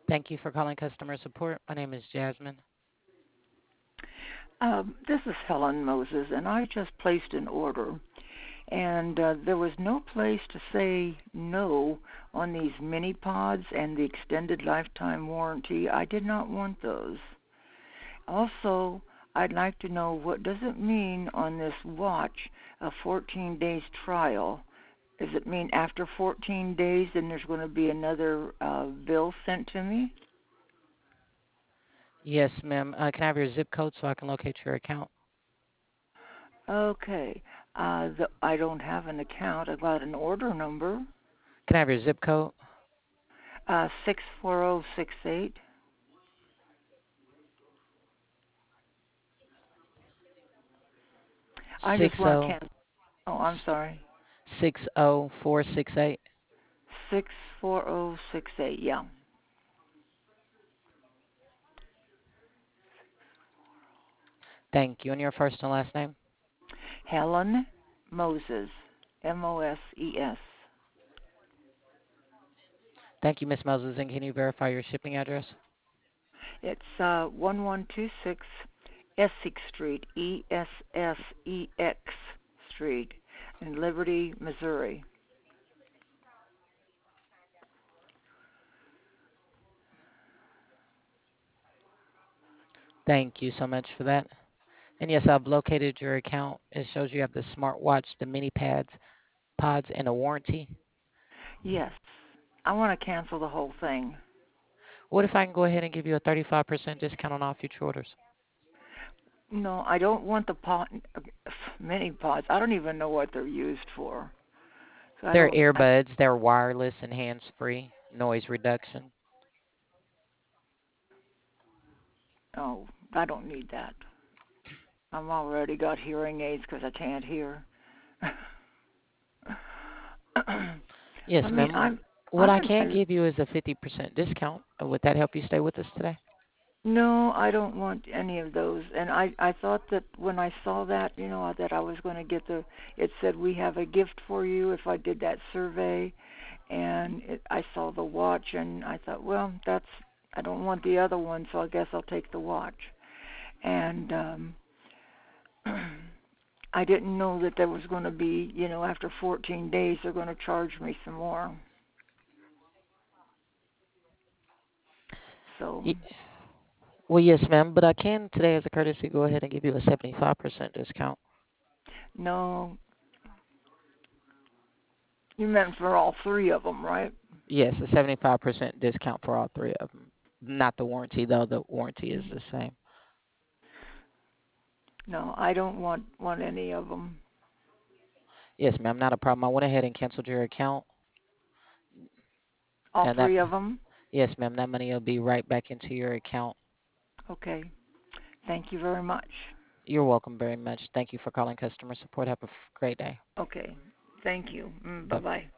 Thank you for calling customer support. My name is Jasmine. This is Helen Moses, and I just placed an order, and there was no place to say no on these mini pods and the extended lifetime warranty. I did not want those. Also, I'd like to know what does it mean on this watch, a 14 days trial. Does it mean after 14 days then there's going to be another bill sent to me? Yes, ma'am. Can I have your zip code so I can locate your account? Okay. I don't have an account. I've got an order number. Can I have your zip code? 64068. I Six just want to zero cancel. Oh, I'm sorry. 60468. 64068. Yeah. Thank you. And your first and last name? Helen Moses. Moses. Thank you, Miss Moses. And can you verify your shipping address? It's 1126 Essex Street, Essex Street, in Liberty, Missouri. Thank you so much for that. And yes, I've located your account. It shows you have the smartwatch, the mini pods, and a warranty. Yes. I want to cancel the whole thing. What if I can go ahead and give you a 35% discount on all future orders? No, I don't want the mini pods. I don't even know what they're used for. So I They're don't. earbuds. They're wireless and hands-free, noise reduction. Oh, I don't need that. I've already got hearing aids because I can't hear. Yes, I mean, ma'am. I'm What I'm I in can favor. give you is a 50% discount. Would that help you stay with us today? No, I don't want any of those. And I thought that when I saw that, that I was going to get the. It said we have a gift for you if I did that survey, and I saw the watch, and I thought, well, that's. I don't want the other one, so I guess I'll take the watch. And I didn't know that there was going to be, after 14 days, they're going to charge me some more. So, Ye- Well, yes, ma'am. But I can today, as a courtesy, go ahead and give you a 75% discount. no, you meant for all three of them, right? Yes, a 75% discount for all three of them. Not the warranty, though. The warranty is the same. No, I don't want any of them. Yes, ma'am. Not a problem. I went ahead and canceled your account, All and that three of them? yes, ma'am. That money will be right back into your account. Okay. Thank you very much. You're welcome very much. Thank you for calling customer support. Have a great day. Okay. Thank you. Bye. Bye-bye.